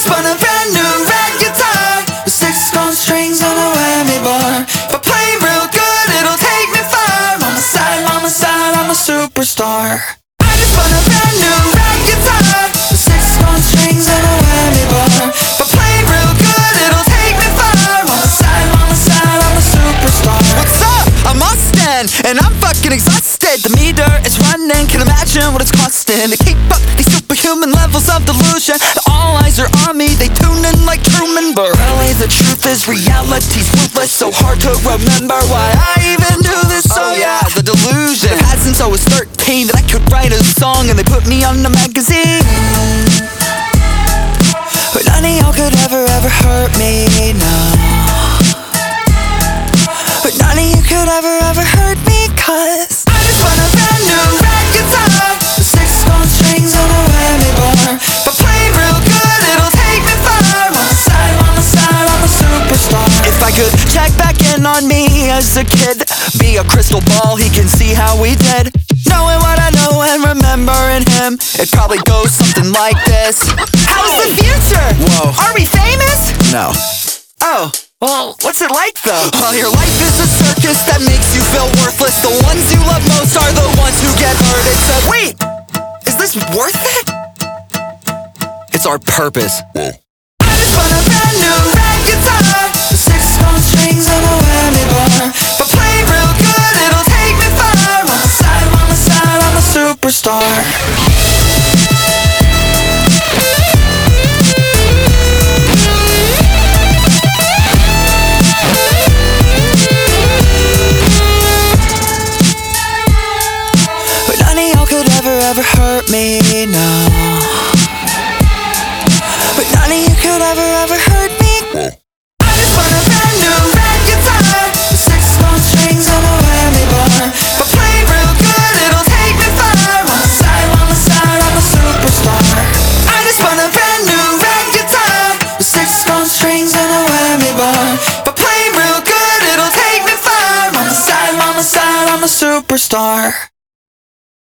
just want a brand new red guitar with 6 gold strings and a whammy bar. If I play real good, it'll take me far. Mama side, I'm a superstar. I just want a brand new red guitar with 6 gold strings and a whammy bar. If I play real good, it'll take me far. Mama side, I'm a superstar. What's up? I'm Austin, and I'm fucking exhausted. The meter is running, can imagine what it's costing to keep up these superhuman levels of delusion. All eyes are on me, they tune in like Truman. But really the truth is reality's ruthless, so hard to remember why I even do this. So yeah, the delusion. It had since I was 13 that I could write a song, and they put me on the magazine. But none of y'all could ever hurt me, no. But none of you could ever hurt me, cause I just want a brand new red guitar with 6 gold strings and a whammy bar. If I play real good, it'll take me far. Mama side, I'm a superstar. If I could check back in on me as a kid, be a crystal ball, he can see how we did. Knowing what I know and remembering him, it probably goes something like this. How's the future? Whoa. Are we famous? No. Oh, well, what's it like though? Well, your life is a circus that makes you feel worthless. The ones you love most are the ones who get hurt. It's a Wait, is this worth it? It's our purpose. I just want a brand new red guitar with 6 gold strings and a whammy bar. If I play real good, it'll take me far. Mama side, I'm a superstar. But none of y'all could ever hurt me, no. But none of you could ever hurt me. I just want a brand new red guitar with 6 gold strings and a whammy bar. If I play real good, it'll take me far. Mama side, I'm a superstar. I just want a brand new red guitar with 6 gold strings and a whammy bar. If I play real good, it'll take me far. Mama side, I'm a superstar.